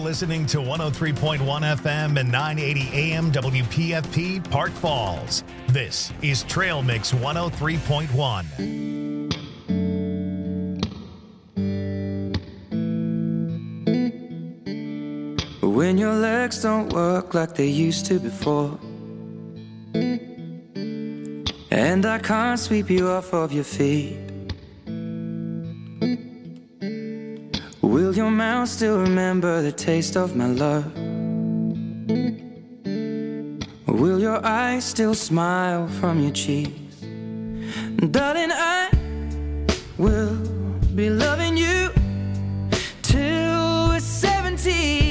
listening to 103.1 FM and 980 AM WPFP Park Falls. This is Trail Mix 103.1. When your legs don't work like they used to before, and I can't sweep you off of your feet, will your mouth still remember the taste of my love? Or will your eyes still smile from your cheeks? Darling, I will be loving you till we're 70.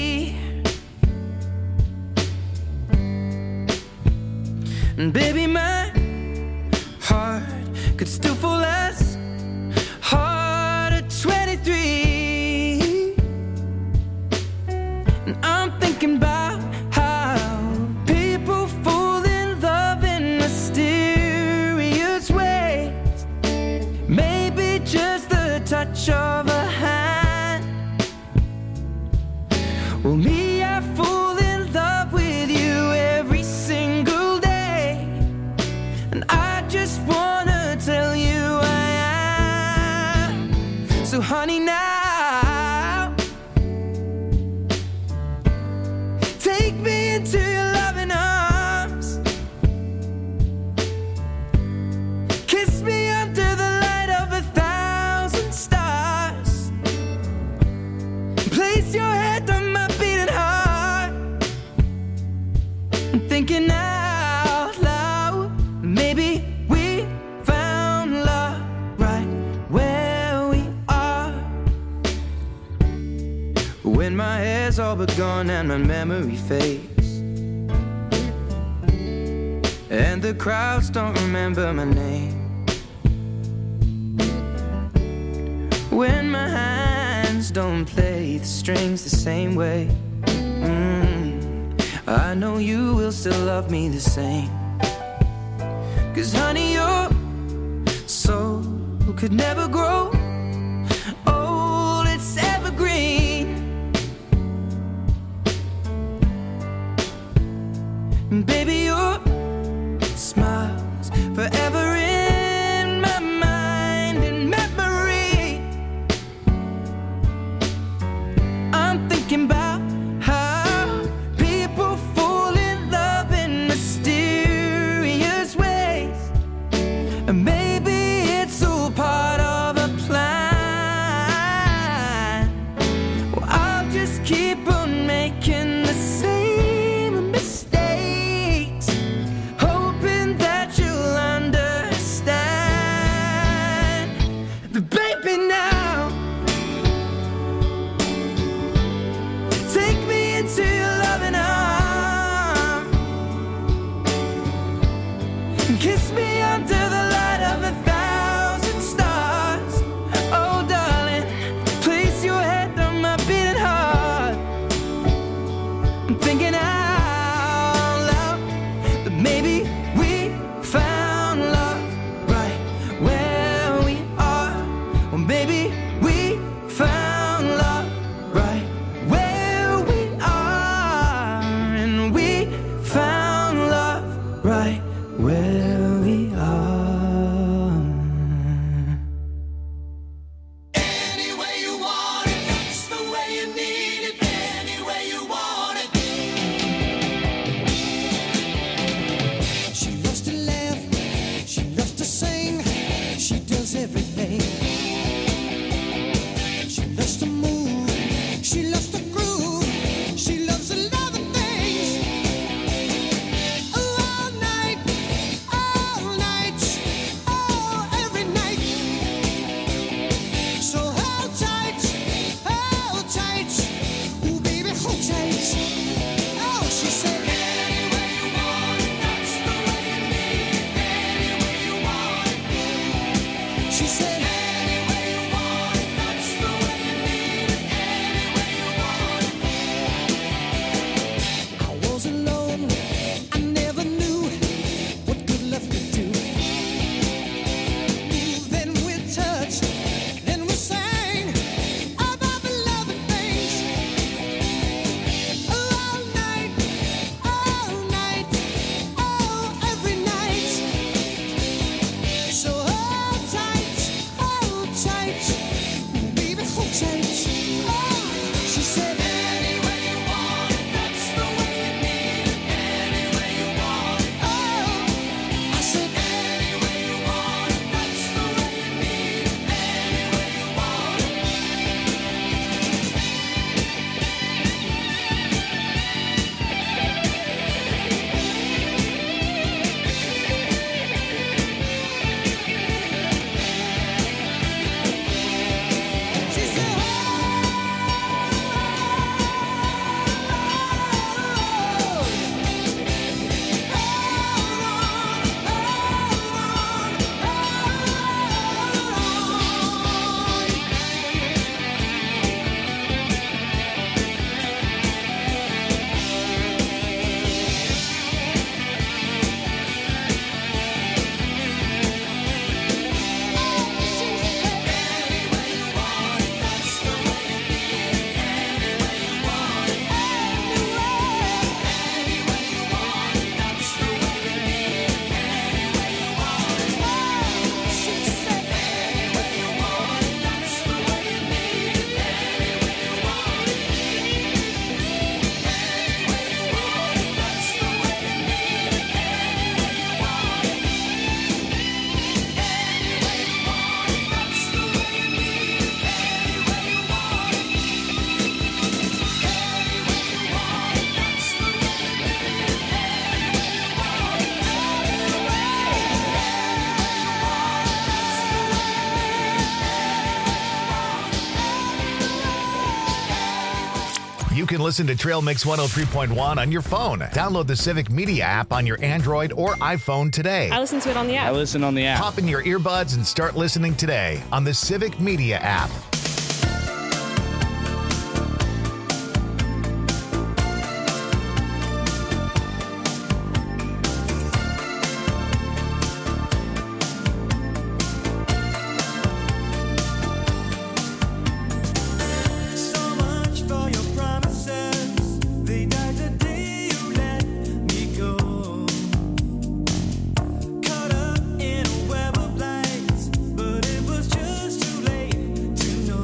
And baby, my heart could still fall as hard at 23. And I'm thinking about how people fall in love in mysterious ways. Maybe just the touch of a hand. Well, me, I fall in love with you every single day. And I just wanna tell you I am. So honey, now take me into your loving arms. Kiss me under the light of 1,000 stars. Place your head on my beating heart. I'm thinking out loud, maybe we found love right where we are. When my hair's all but gone and my memory fades, and the crowds don't remember my name, when my hands don't play the strings the same way, I know you will still love me the same. 'Cause honey, your soul could never grow old, it's evergreen. And baby, your smile's forever in my mind and memory. I'm thinking about how people fall in love in mysterious ways. And maybe it's all part of a plan. Well, I'll just keep on making the same mistakes, hoping that you'll understand. But baby, now take me into your loving arms. Kiss me under the light of 1,000 stars. Oh, darling, place your head on my beating heart. I'm thinking out loud that maybe we found love right where we are. Well, maybe we found love right where we are. And we found love right where we are. Any way you want it, that's the way you need it. Any way you want it. She loves to laugh, she loves to sing, she does everything. tight, baby, hold tight. She said, Any way you want it, that's the way you need it. Any way you want it. I said, Any way you want it, that's the way you need it. Any way you want it. she said, You can listen to Trail Mix 103.1 on your phone. Download the Civic Media app on your Android or iPhone today. I listen to it on the app. I listen on the app. Pop in your earbuds and start listening today on the Civic Media app. So much for your promises. They died the day you let me go. Caught up in a web of lights, but it was just too late to know.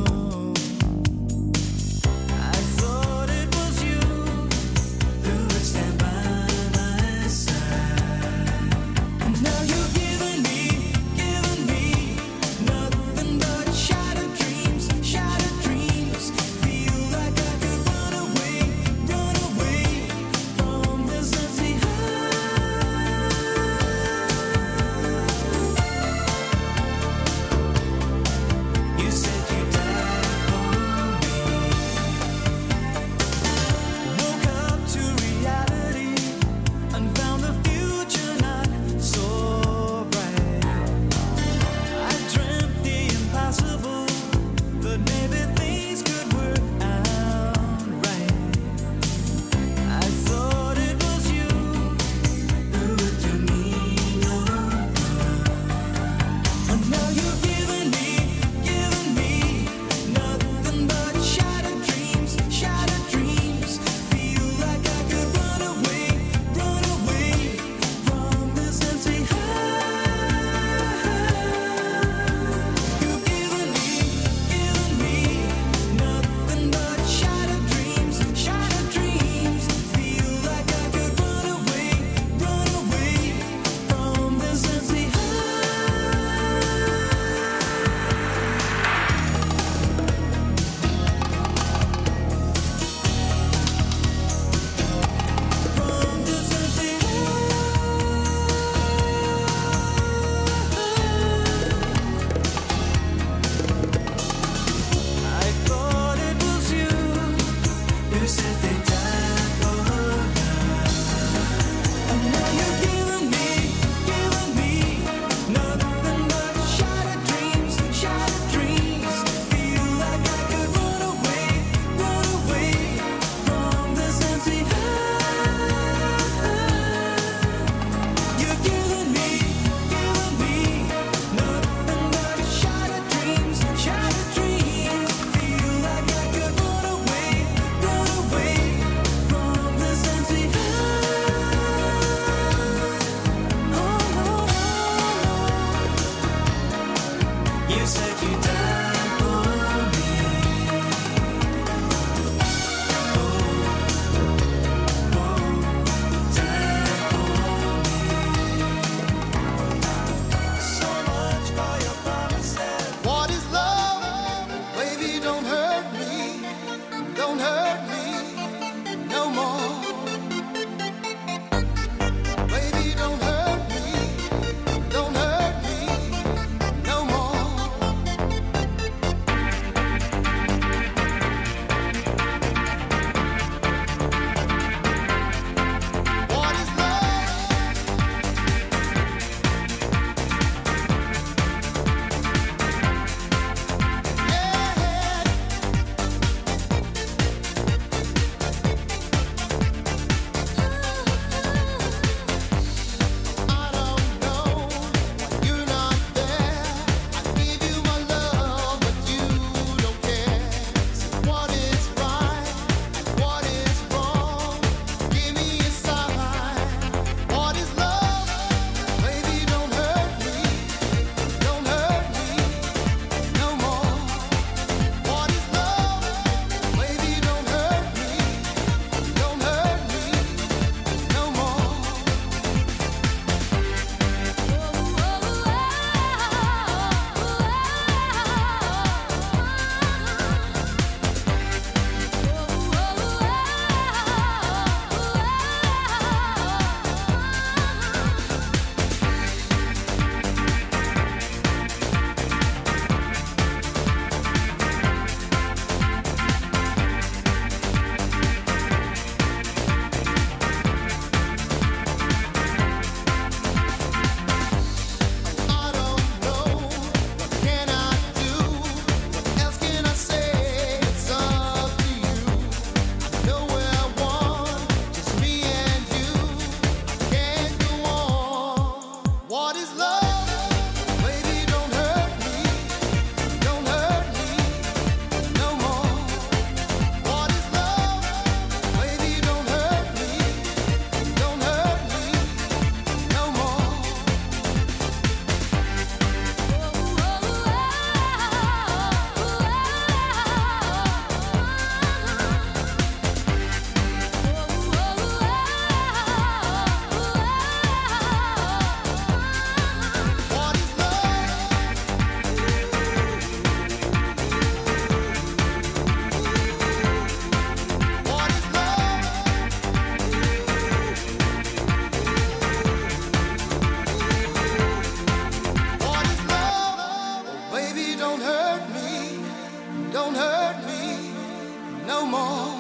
hurt me, don't hurt me no more.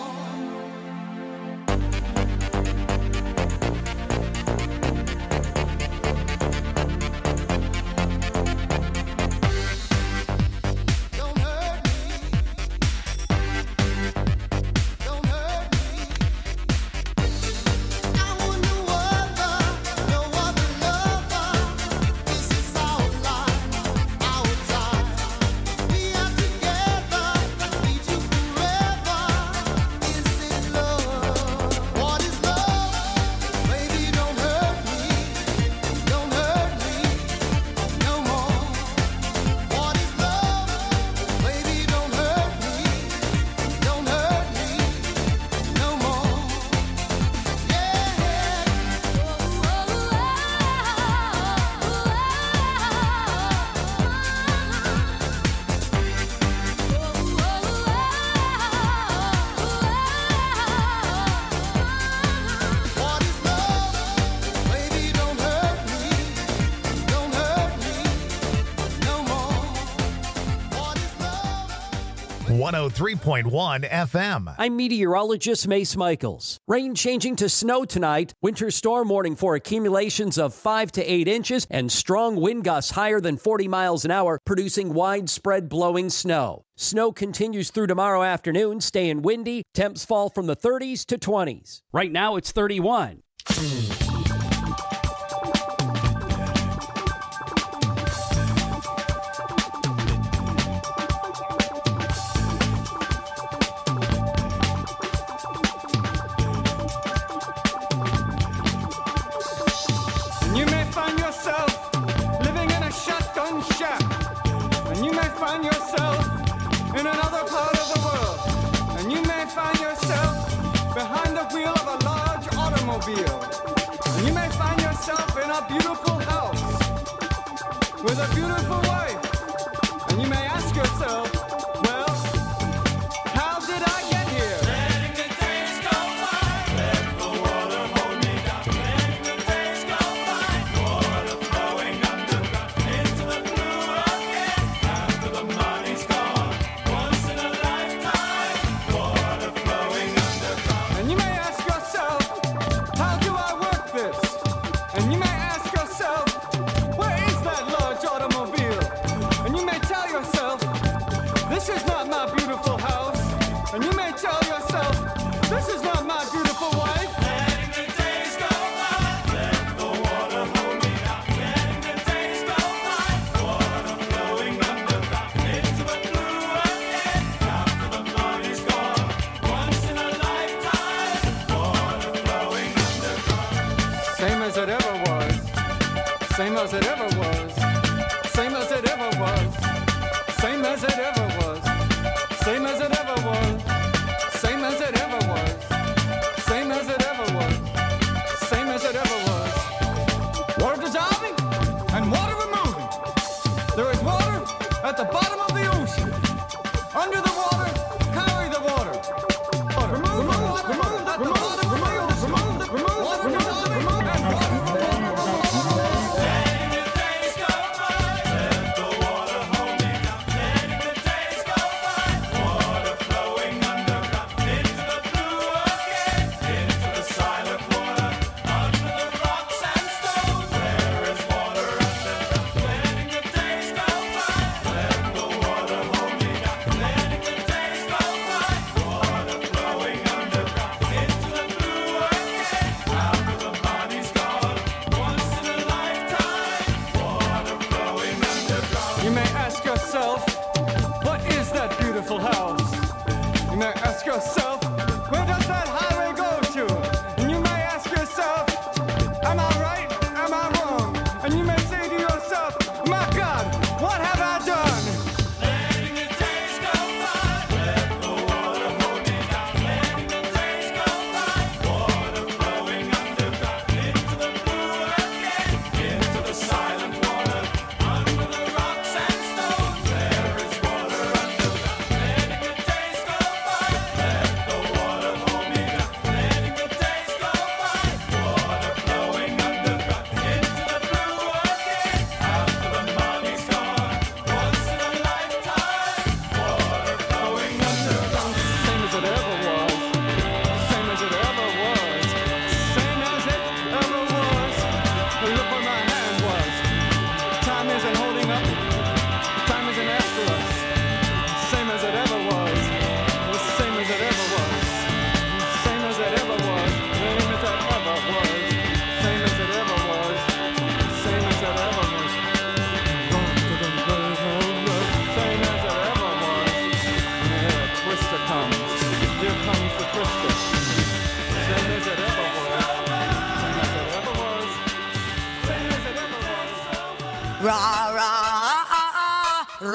Don't hurt me, don't hurt me. I want no other lover. This is our life, our time. We are together, need you forever. Is it love? What is love? Baby, don't hurt me no more. What is love? Baby, don't hurt me no more. What is love? Baby, don't hurt me no more. What is love? 103.1 FM. I'm meteorologist Mace Michaels. Rain changing to snow tonight. Winter storm warning for accumulations of 5 to 8 inches and strong wind gusts higher than 40 miles an hour, producing widespread blowing snow. Snow continues through tomorrow afternoon, staying windy. Temps fall from the 30s to 20s. Right now it's 31. You may find yourself living in a shotgun shack, and you may find yourself in another part of the world, and you may find yourself behind the wheel of a large automobile, and you may find yourself in a beautiful house with a beautiful wife, and you may ask yourself, well, how did I get here? Letting the days go by, let the water hold me down. Letting the days go by, water flowing underground into the blue again. After the money's gone, once in a lifetime, water flowing underground. And you may ask yourself, how do I work this? And you may ask yourself, where is that large automobile? And you may tell yourself, this is not my beautiful house. And you may tell yourself, this is not my beautiful wife. Letting the days go by, let the water hold me down. Letting the days go by, water flowing underground into the blue again. After the money's gone, once in a lifetime, water flowing underground. Same as it ever was. Same as it ever was. Same as it ever was. Same as it ever was. Same as it ever was. Same as it ever was. Same as it ever was. Same as it ever was. Water dissolving and water removing. There is water at the bottom of the ocean. Under the water, carry the water. Remove the water at the bottom of the ocean. Water dissolving and water Letting the days go by, let the water hold me down. Letting the days go by, water flowing underground into the blue again, into the silent water, under the rocks and stones. There is water underground. Letting the days go by, let the water hold me down. Letting the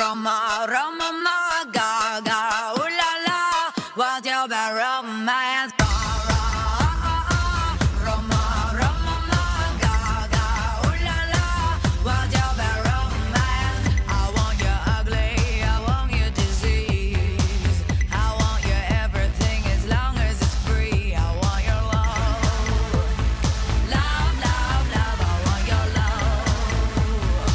Roma, Roma, ma, ga, ga, ooh la la, what's your bad romance? Roma, Roma, ma, ga, ga, ooh la la, what's your bad romance? I want you ugly, I want you disease, I want you everything as long as it's free. I want your love, love, love, love. I want your love.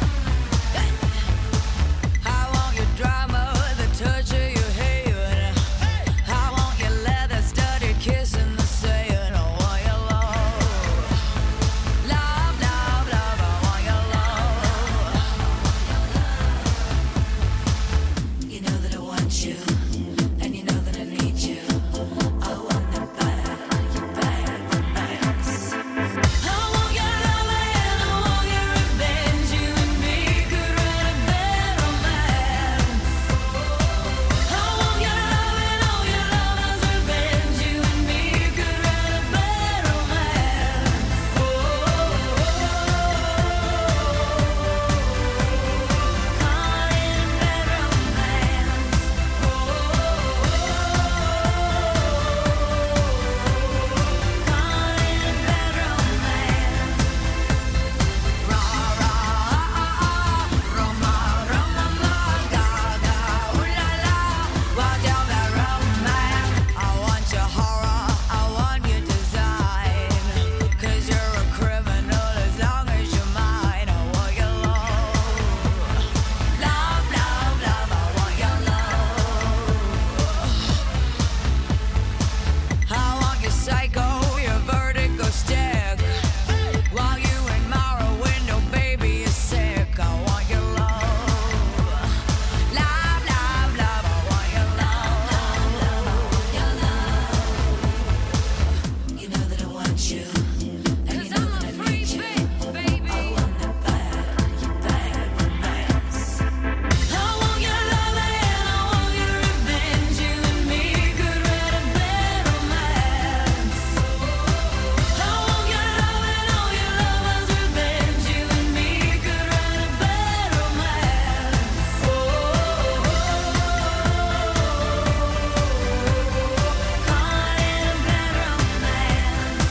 I want your drama, the touch of your hand. I want your leather-studded kiss in the sand. I want your love, love, love, love. I want your love. You know that I want you, and you know that I need you. I want that bad romance. I want your love and I want your revenge. You and me could write a bad romance. I want your love and all your love's revenge. You and me could write a bad romance. Call it a bad romance. Call it a bad romance. Ra ra Roma, Roma, ma, ga, ga, ooh la la, what's your bad romance? I want your horror, I want your design, 'cause you're a criminal as long as you're mine. I want your love, love, love, love. I want your love. I want your psycho, your vertigo stick, while you admire a window, baby, you're sick. I want your love, love, love, love. I want your love, your love. You know that I want you, and you know that I need you. I want that bad romance. I want your love and I want your revenge. You and me could write a bad romance. I want your love and all your love's revenge. You and me could write a bad romance. Call it a bad romance.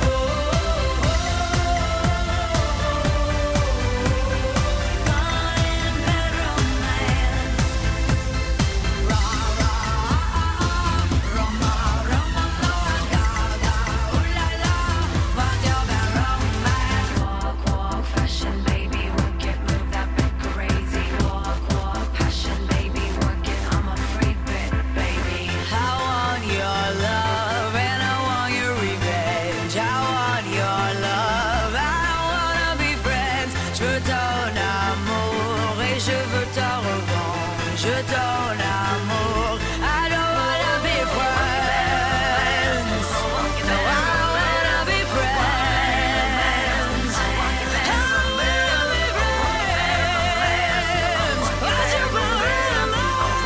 Call it a bad romance. Ra ra Roma, Roma, ma, ga, ga, ooh la la, what's your bad romance? Walk, walk, fashion, baby, work it, move that bit crazy. Walk, walk, passion, baby, work it, I'm a freak bit, baby. I want your love and I want your revenge. I want your love, I wanna be friends. Je veux ton amour et je veux ta revanche. Je veux ton amour, I don't wanna be friends. No, I wanna be friends. I wanna be friends. What's your romance?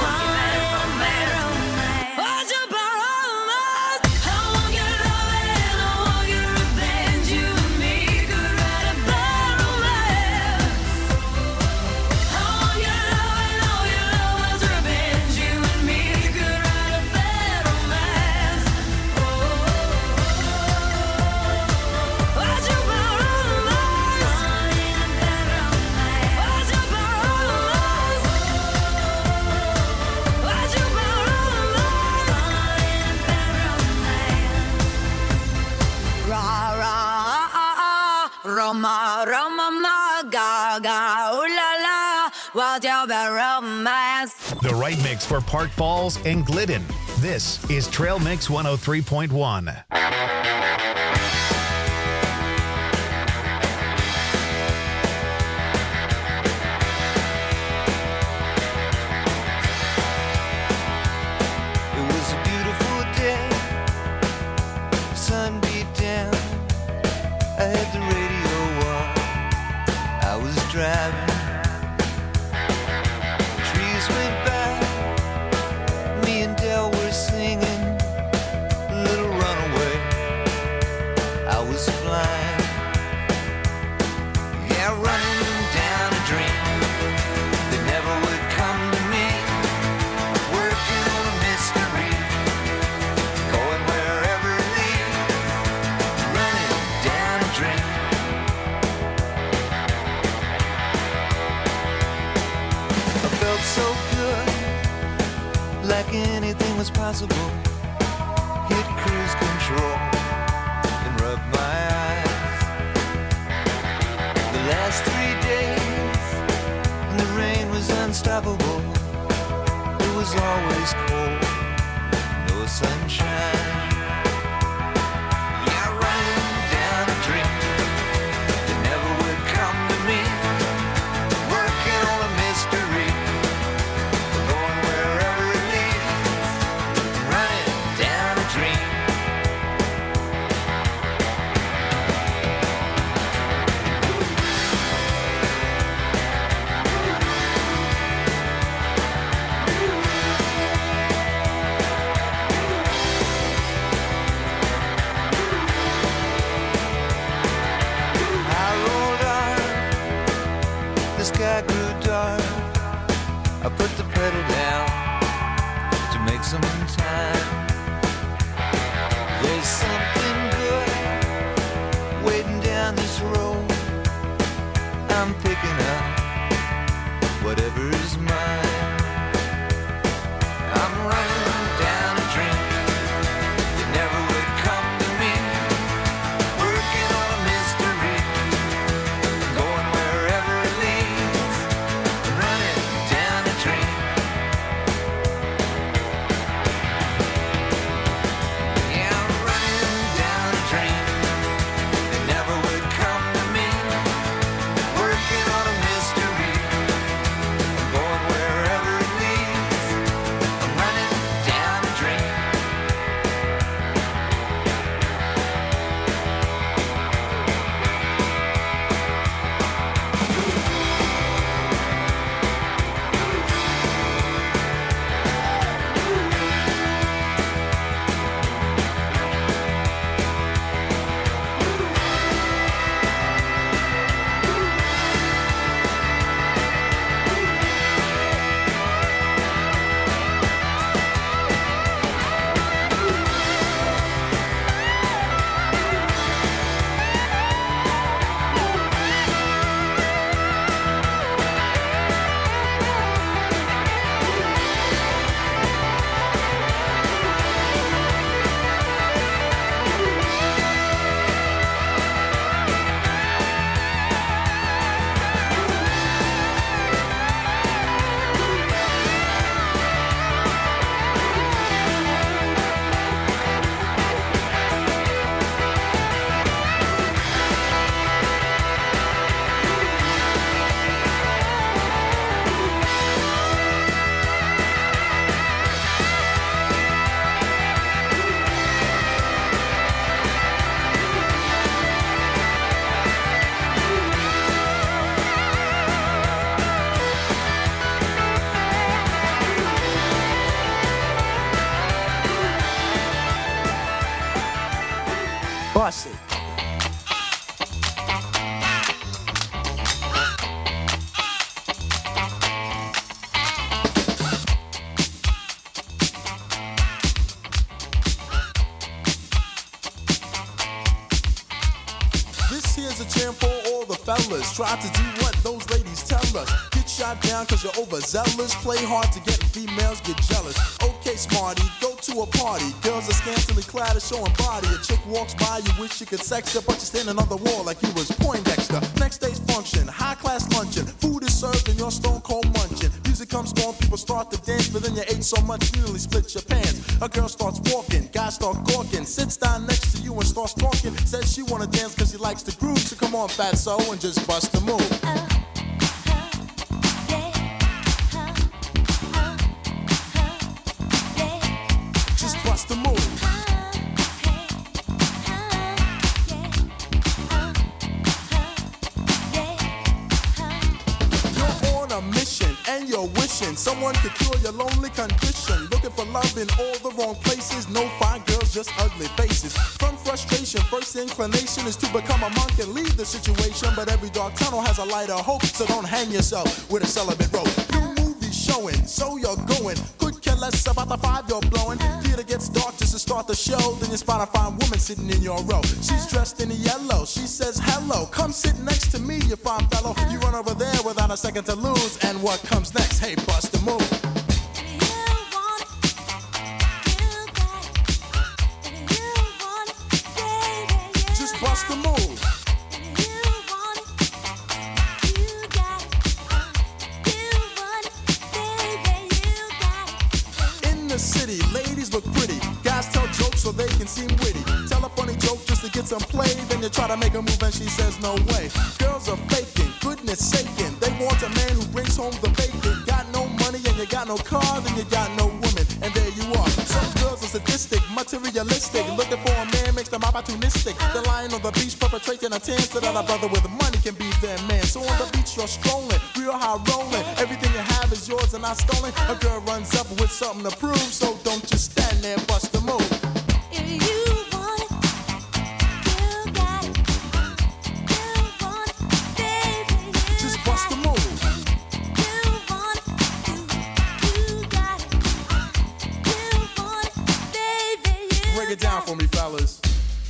What's your romance? I want your love and I want your revenge. You and me could write a bad romance. I want your love and all your love's revenge. You and me could write a bad romance. What's your romance? What's your romance? What's your romance? Ra ra Roma, Roma, ma, ga, ga, ooh la la, what's your bad romance? The right mix for Park Falls and Glidden. This is Trail Mix 103.1. It was a beautiful day, sun beat down. I had the radio on, I was driving. Trees went by, me and Del were singing Little Runaway. like anything was possible. Hit cruise control and rub my eyes. The last 3 days, when the rain was unstoppable, it was always cold, no sunshine. Yeah, running down a dream that never would come to me. Working on a mystery, going wherever it leads. Running down a dream. I rolled on, the sky grew dark. I put the pedal down to make some time. There's something good waiting down this road. I'm picking up whatever is mine. I'm running down a dream that never would come to me. Working on a mystery, going wherever it leads. Running down a dream. Yeah, I'm running down a dream that never would come to me. Working on a mystery, going wherever it leads. I'm running down a dream. Bossy. This here's a jam for all the fellas. Try to do what those ladies tell us. Get shot down cause you're overzealous. Play hard to get females, get jealous. Okay, smarty, go to a party. Girls are scantily clad and showing body. A chick walks by, you wish you could sex her, but you're standing on the wall like you was Poindexter. Next day's function, high class luncheon. Food is served and you're stone cold munching. Music comes on, people start to dance, but then you ate so much you nearly split your pants. A girl starts walking, guys start gawking. Sits down next to you and starts talking. Says she wanna dance cause she likes the groove. So come on, fatso, and just bust the move. Just bust the move. You're on a mission and you're wishing someone could cure your lonely condition. Looking for love in all the wrong places. No fine girls, just ugly faces. From frustration, first inclination is to become a monk and leave the situation. But every dark tunnel has a light of hope, so don't hang yourself with a celibate rope. New movies showing, so you're going. Could care less about the five you're blowing. Theater gets dark just to start the show. Then you spot a fine woman sitting in your row. She's dressed in yellow. She says hello. Come sit next to me, you fine fellow. You run over there without a second to lose. And what comes next? Hey, bust the move. the city, ladies look pretty. Guys tell jokes so they can seem witty. Tell a funny joke just to get some play. Then you try to make a move and she says no way. Girls are faking, goodness saking. They want a man who brings home the bacon. Got no money and you got no car, then you got no woman. And there you are. Some girls are sadistic, materialistic. Looking for a man makes them opportunistic. They're lying on the beach perpetrating a tan so that a brother with money can be their man. So on the beach you're strolling, real high rolling. Everything you have is yours and not stolen. A girl runs up with something to prove, so don't just stand there and bust the move. If you want it, you got it. You want it, baby, you Just got bust the it. move. You want it, you got it. You want it, baby, you Break it down for me, fellas.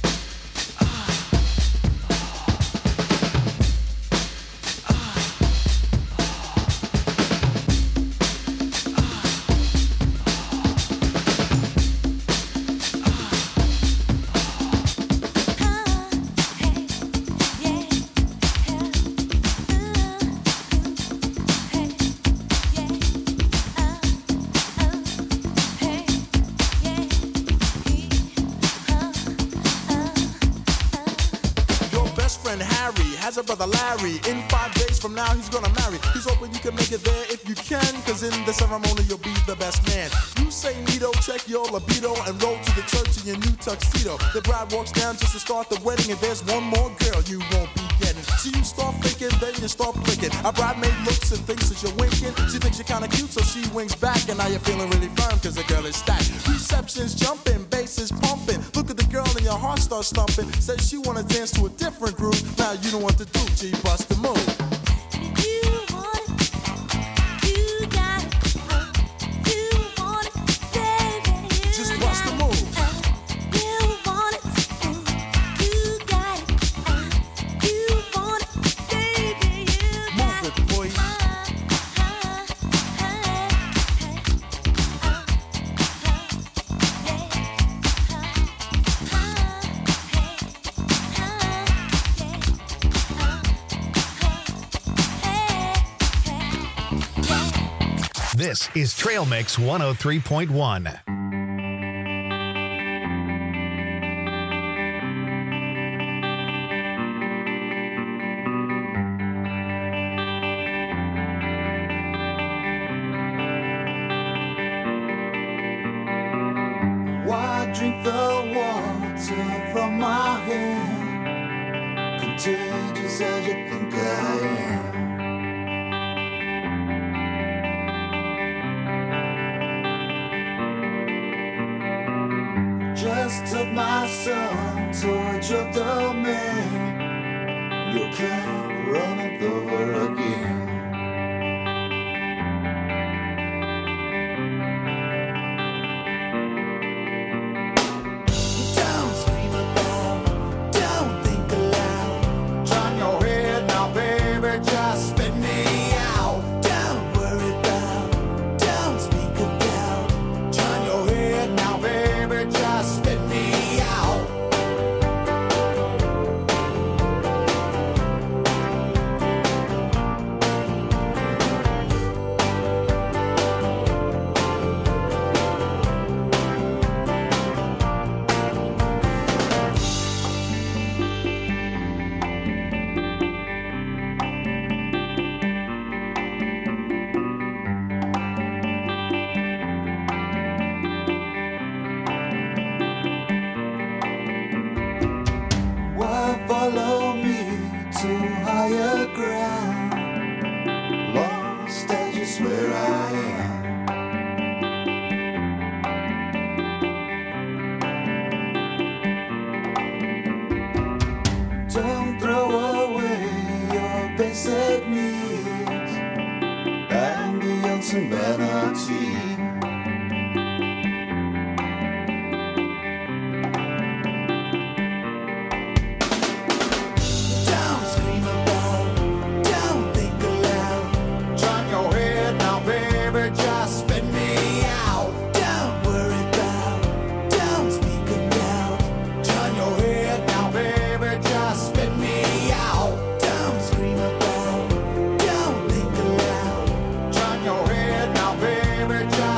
Your best friend Harry has a brother Larry. In 5 days from now, he's gonna marry. He's hoping you can make it there if you can, cause in the ceremony, you'll be the best man. You say neato, check your libido, and roll to the church in your new tuxedo. The bride walks down just to start the wedding, and there's one more girl you won't be getting. So you start thinking, then you start blinking. A bridesmaid looks and thinks that you're winking. She thinks you're kinda cute, so she winks back, and now you're feeling really firm, cause the girl is stacked. Reception's jumping, bass is pumping. Look at the girl and your heart starts stumping. Says she wanna dance to a different groove. Now you know what to do, G, bust the move. You want it, you got it. You want it, baby, you Just got bust the it. move. You want it, you got it. You want it, baby, you got Move it, boy. This is Trail Mix 103.1. Why drink the water from my hand? Contagious as you think I am. Just took my son towards your domain. You can't run it over again. Don't scream about, don't think aloud. Turn your head now, baby, just spit me out. Don't worry about, don't speak about. Turn your head now, baby, just spit me out. Why follow me to higher ground? Lost as you swear I am. Don't throw away your basic needs and beyond some vanity. Don't scream about, don't think aloud. Turn your head now, baby, just spit me out. Don't worry about, don't speak about. Turn your head now, baby, just spit me out. Don't scream about, don't think aloud. Turn your head now, baby, just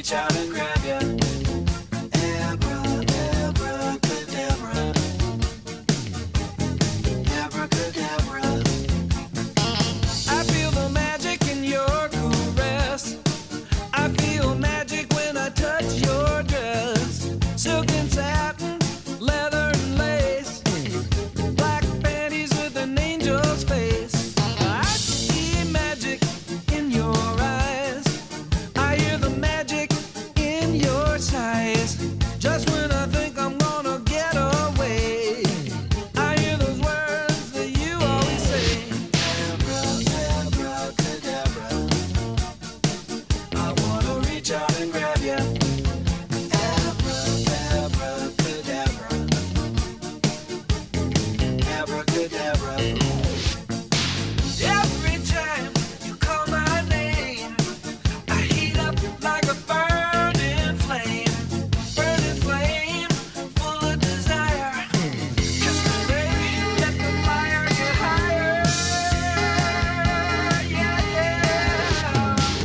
reach out and grab you. Abracadabra. Abracadabra. I feel the magic in your caress. I feel magic when I touch your dress. Silk and satin, leather and lace. Black panties with an angel's face. I see magic in your eyes. I hear the magic in your sighs. Just when I think I'm gonna get away, I hear those words that you always say. Abracadabra. I wanna reach out and grab you. Abracadabra. Abracadabra. Every time you call my name, I heat up like a burning flame, full of desire. Kiss me, baby, let the fire get higher. Yeah, yeah.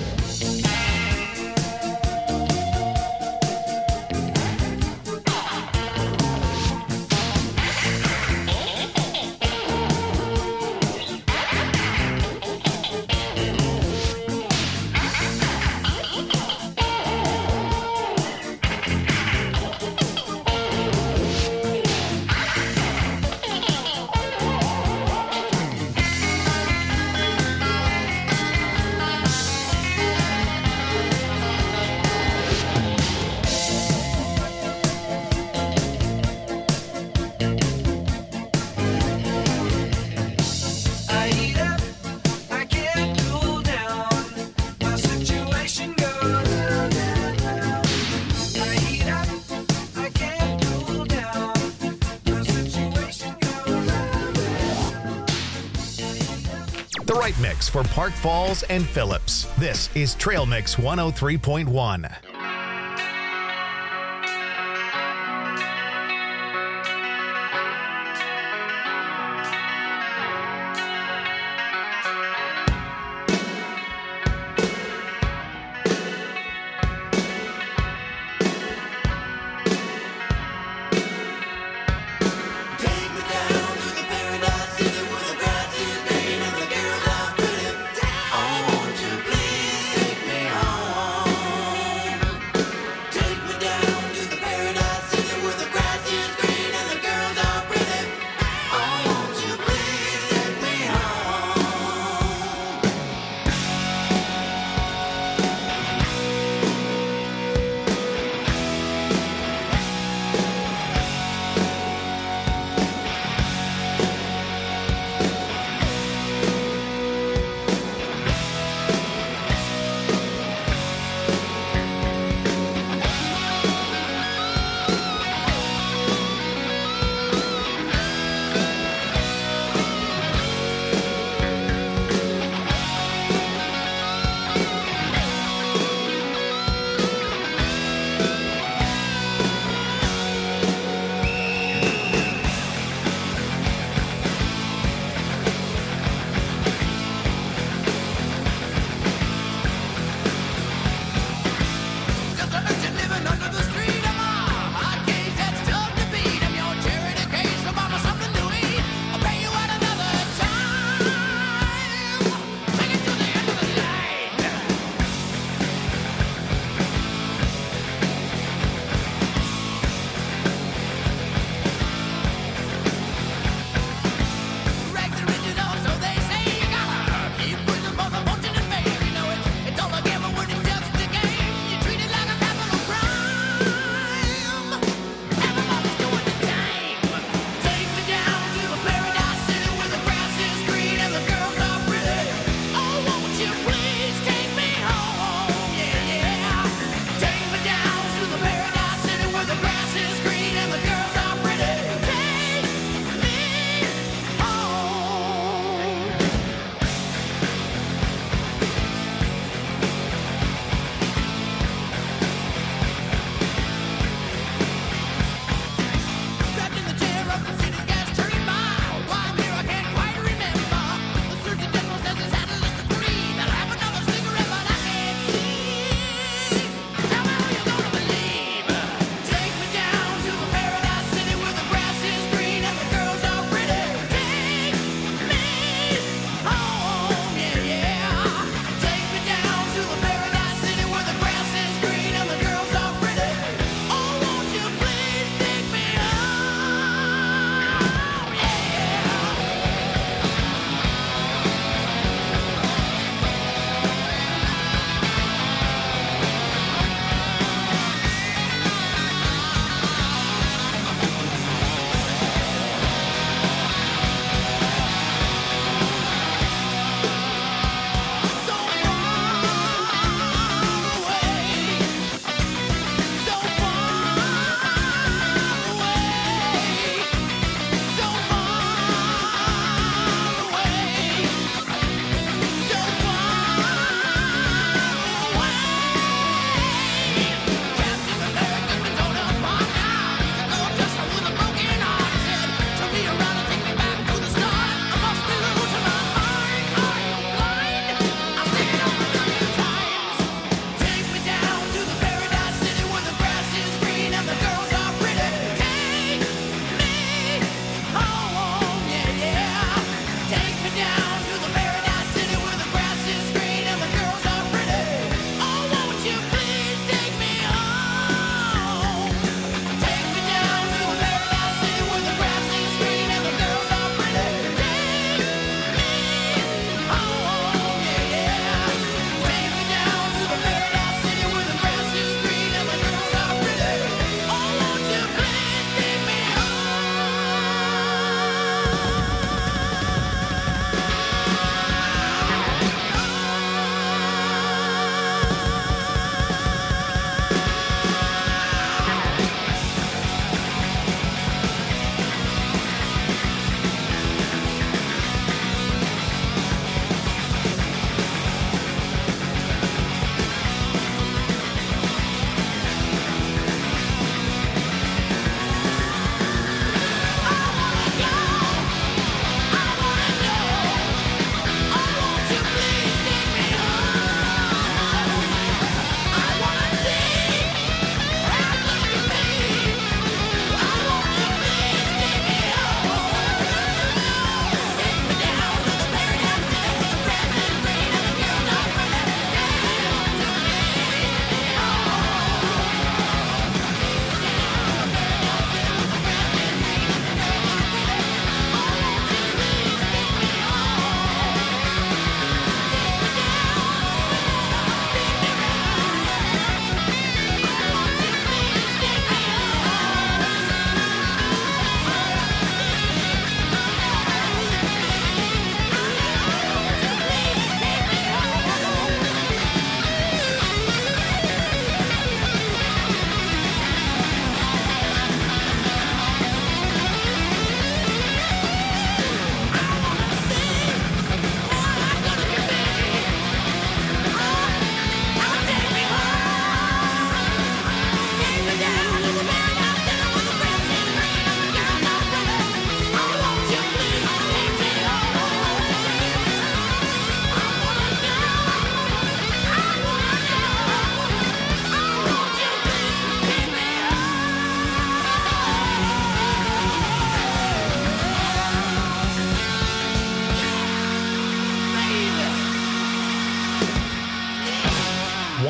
I heat up, I can't cool down. My situation goes down, down, down. I heat up, I can't cool down. My situation goes down, down. The right mix for Park Falls and Phillips. This is Trail Mix 103.1. Take me down to the paradise city where the grass is green and the girls are pretty. Oh, won't you please take me home?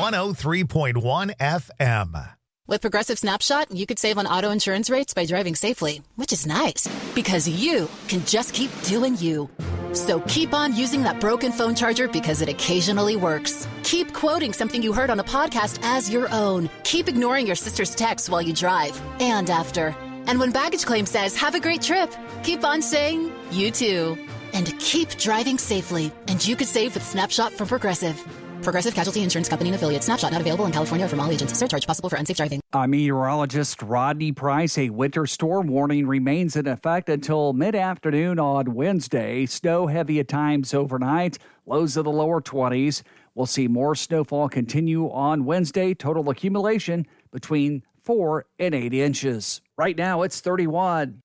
103.1 FM. With Progressive Snapshot, you could save on auto insurance rates by driving safely, which is nice because you can just keep doing you. So keep on using that broken phone charger because it occasionally works. Keep quoting something you heard on a podcast as your own. Keep ignoring your sister's texts while you drive and after. And when baggage claim says, have a great trip, keep on saying, you too. And keep driving safely. And you could save with Snapshot from Progressive. Progressive Casualty Insurance Company and Affiliates. Snapshot not available in California or from all agents. Surcharge possible for unsafe driving. I'm meteorologist Rodney Price. A winter storm warning remains in effect until mid-afternoon on Wednesday. Snow heavy at times overnight. Lows of the lower 20s. We'll see more snowfall continue on Wednesday. Total accumulation between 4 and 8 inches. Right now, it's 31.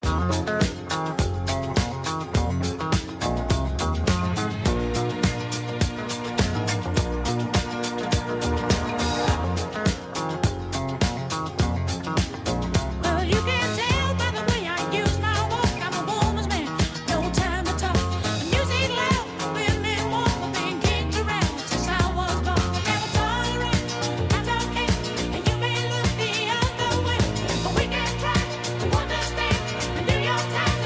Well, you can tell by the way I use my walk. I'm a woman's man, no time to talk. The music loud, women walk, being kicked around since I was born. Never tolerate, that's okay. And you may look the other way, but we can try to understand and do your time.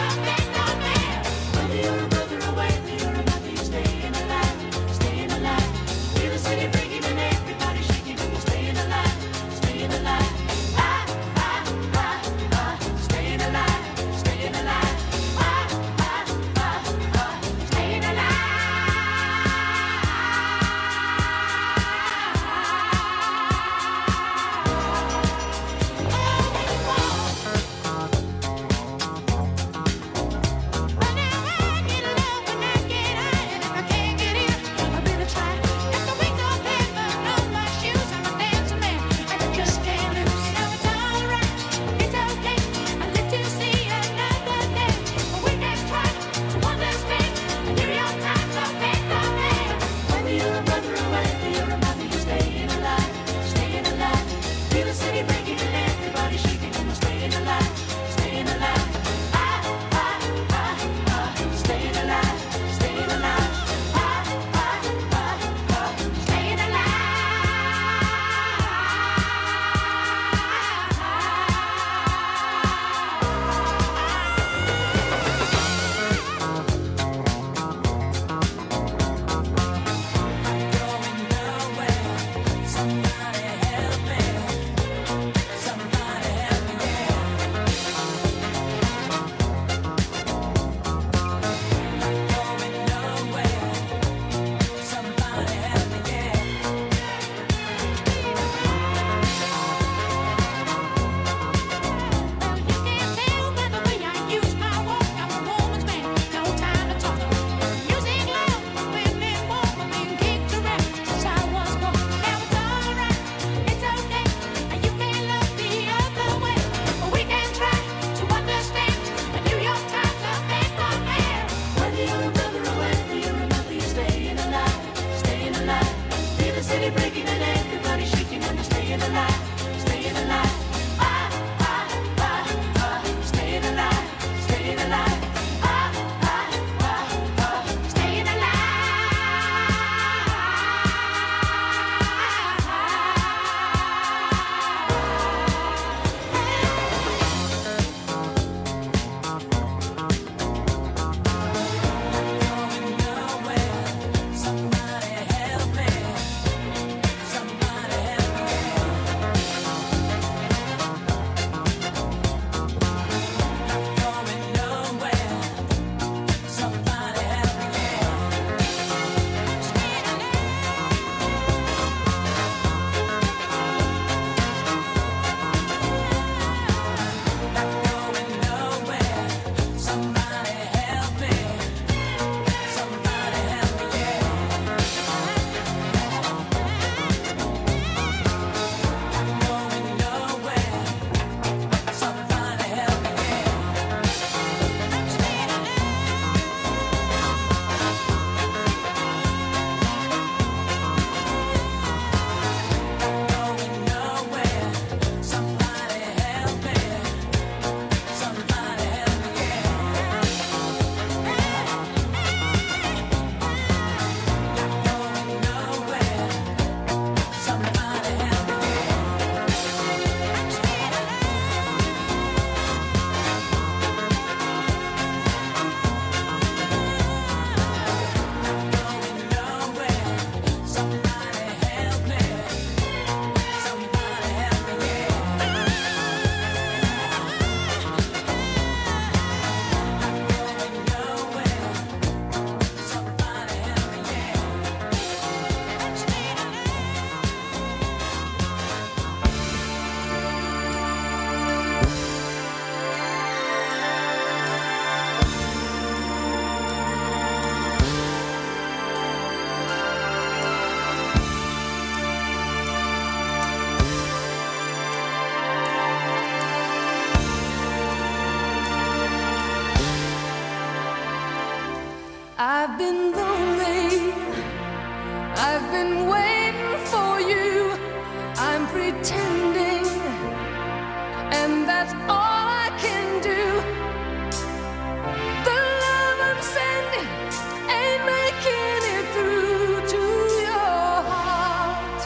I've been lonely. I've been waiting for you. I'm pretending, and that's all I can do. The love I'm sending ain't making it through to your heart.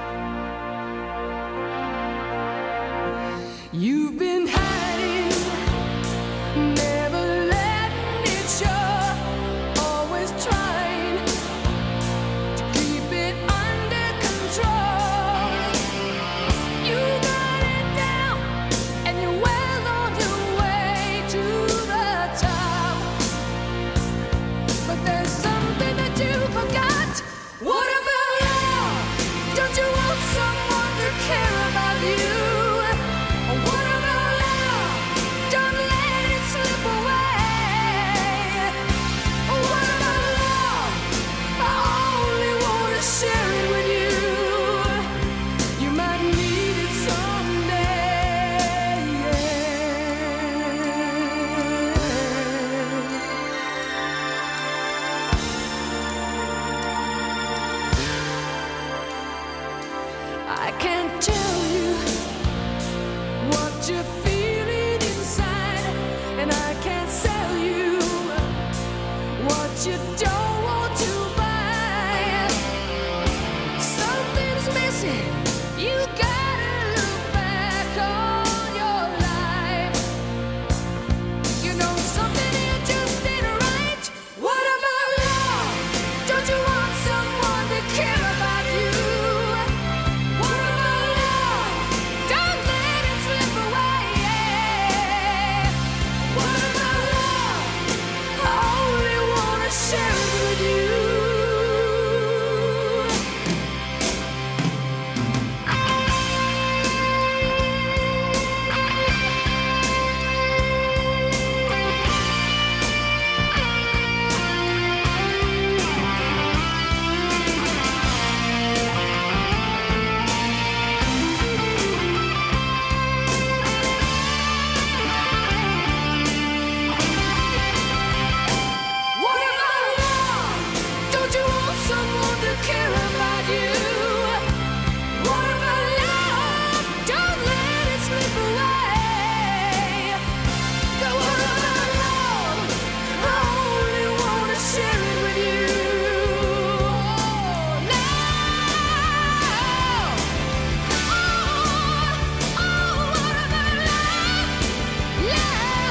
You've been hiding, never letting it show, always trying to keep it under control. You got it down, and you're well on your way to the top. But there's something that you forgot. What about love? Don't you want someone to care about you? What about love? Don't let it slip away. What about love? I only want to share it with you. You might need it someday. I can't tell you what you're feeling inside, and I can't sell you what you don't want to buy. Something's missing. You gotta look back on your life. You know something here just ain't right. What about love? Don't you want someone to care about you? What about love? Don't let it slip away. What about love? I only wanna share it with you. What about love? Don't you want someone to care about you? What about love? Don't let it slip away. What about love? I only want to share it with you. What about love? Love.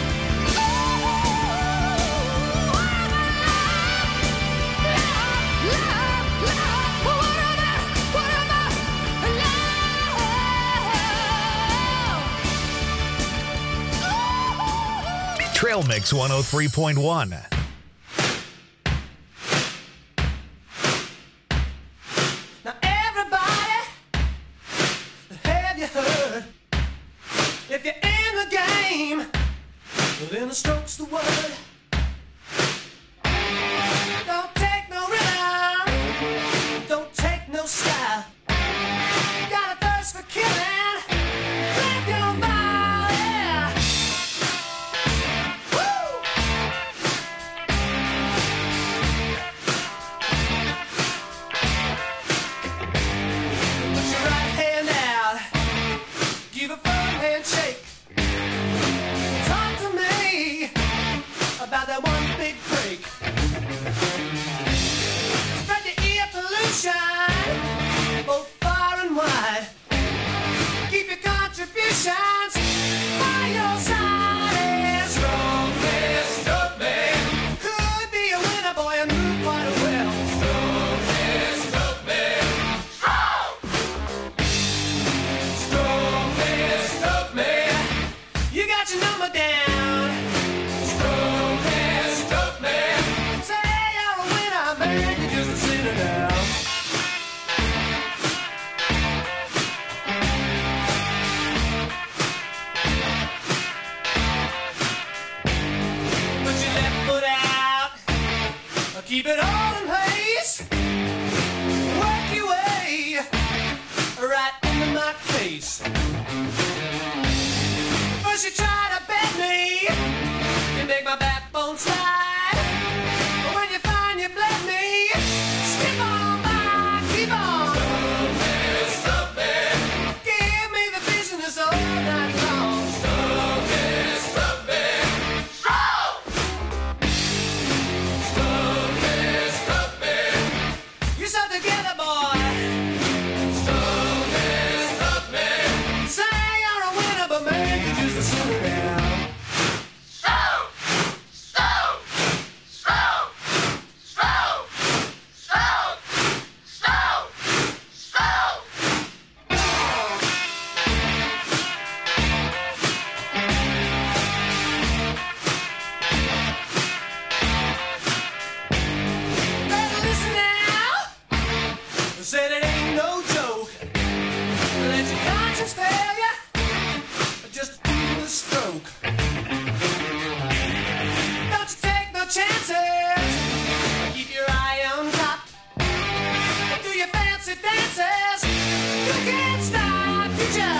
Trail Mix 103.1. Now everybody, have you heard? If you're in the game, well, then the stroke's the word. Don't take no rhythm, don't take no style. Got a thirst for killing, clap your body. Woo! Put your right hand out, give a firm handshake. Talk to me about that one big break. Spread your ear pollution, both far and wide. Keep your contributions by your side. And stroke me, stroke me. Could be a winner, boy, and move quite well. Stroke me, stroke me. Stroke me, stroke me. You got your number down. Stroke me, stroke me. Say you're a winner, man, you're just a sinner now. Put your left foot out, keep it all in place. Work your way right into my face. First you try to bend me, you make my backbone slide. But when you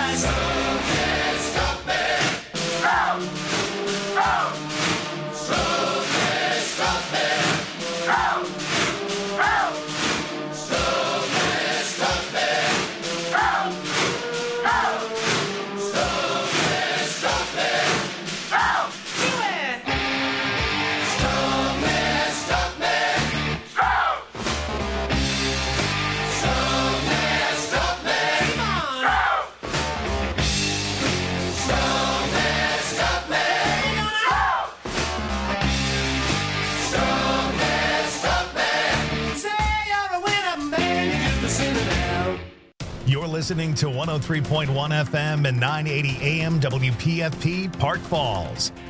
You're listening to 103.1 FM and 980 AM WPFP Park Falls.